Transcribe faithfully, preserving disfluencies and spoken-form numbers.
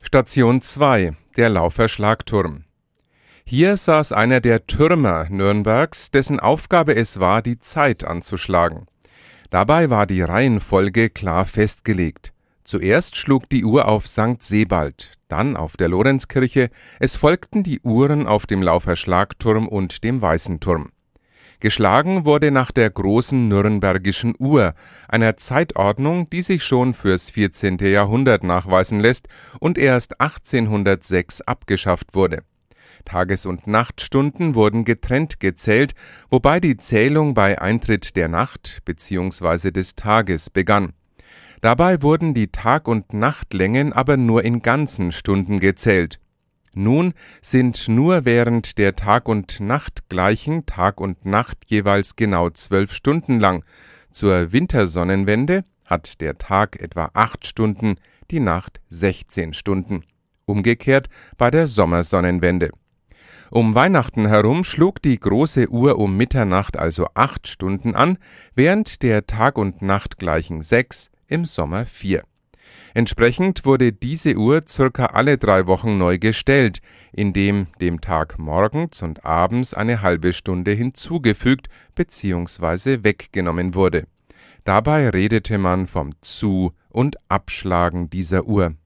Station zwei, der Lauferschlagturm. Hier saß einer der Türmer Nürnbergs, dessen Aufgabe es war, die Zeit anzuschlagen. Dabei war die Reihenfolge klar festgelegt. Zuerst schlug die Uhr auf Sankt Sebald, dann auf der Lorenzkirche, es folgten die Uhren auf dem Lauferschlagturm und dem Weißen Turm. Geschlagen wurde nach der großen nürnbergischen Uhr, einer Zeitordnung, die sich schon fürs vierzehnte Jahrhundert nachweisen lässt und erst achtzehnhundertsechs abgeschafft wurde. Tages- und Nachtstunden wurden getrennt gezählt, wobei die Zählung bei Eintritt der Nacht bzw. des Tages begann. Dabei wurden die Tag- und Nachtlängen aber nur in ganzen Stunden gezählt. Nun sind nur während der Tag- und Nachtgleichen Tag und Nacht jeweils genau zwölf Stunden lang. Zur Wintersonnenwende hat der Tag etwa acht Stunden, die Nacht sechzehn Stunden. Umgekehrt bei der Sommersonnenwende. Um Weihnachten herum schlug die große Uhr um Mitternacht also acht Stunden an, während der Tag- und Nachtgleichen sechs, im Sommer vier. Entsprechend wurde diese Uhr circa alle drei Wochen neu gestellt, indem dem Tag morgens und abends eine halbe Stunde hinzugefügt bzw. weggenommen wurde. Dabei redete man vom Zu- und Abschlagen dieser Uhr.